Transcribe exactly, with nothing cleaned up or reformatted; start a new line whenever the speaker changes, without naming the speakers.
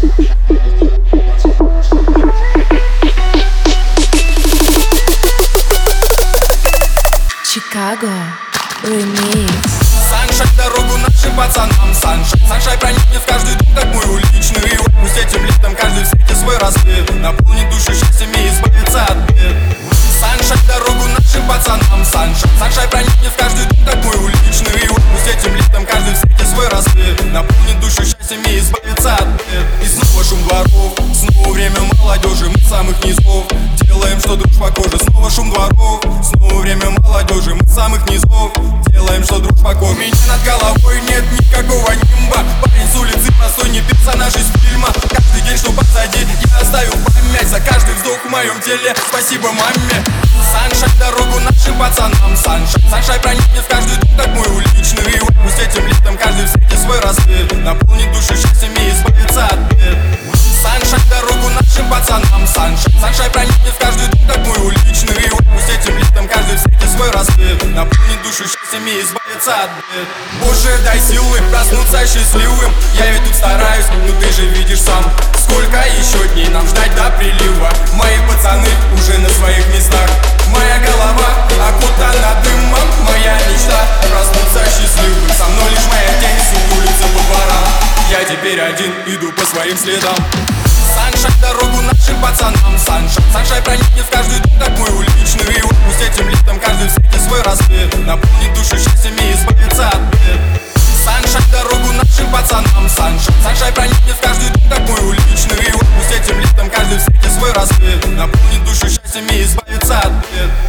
Chicago Remix.
Саншай, дорогу нашим пацанам. Саншай, Саншай проникнет в каждый дом, как мой уличный. Пусть этим летом каждый встретит свой рассвет, наполнит души счастьем и избавится от бед. Саншай, дорогу нашим пацанам. Саншай, Саншай проникнет в каждый дом, как мой уличный. Пусть этим летом каждый встретит свой рассвет, наполнит души счастьем и избавится от бед. И снова шум дворов, снова время молодежи, мы с самых низов делаем, что дружба кожи. Снова шум дворов, снова время молодежи, мы с самых низов делаем, что дружба кожи. У меня над головой нет никакого нимба, парень с улицы простой, не персонаж из фильма. Каждый день, что позади, я оставил память за каждый вздох в моем теле. Спасибо маме. Саншай, дорогу нашим пацанам. Саншай, Саншай проникнет в каждый дом, как мой уличный. Пусть этим летом каждый встретит свой рассвет, наполнит души счастьем и избавится от бед. Саншай, дорогу нашим пацанам. Саншай, Саншай проникнет в каждый дом, как мой уличный. Пусть этим летом каждый встретит свой рассвет, наполнит души счастьем и избавится от бед. Боже, дай силы проснуться счастливым. Я ведь тут стараюсь, но ты же видишь сам, сколько еще дней нам ждать до прилива. Мои пацаны уже на своих местах, моя голова окутана дымом. Моя мечта проснуться счастливым, со мной лишь моя тень сутулится по дворам. Я теперь один, иду по своим следам. Саншай, дорогу нашим пацанам. Саншай, Саншай проникнет в каждый дом, как мой уличный. Пусть этим летом каждый встретит свой рассвет, наполнит души счастьем и избавится от бед. Саншай, дорогу нашим пацанам. Саншай, Саншай проникнет в каждый дом, как мой уличный. Пусть этим летом каждый встретит свой рассвет, наполнит души счастьем и избавится от бед.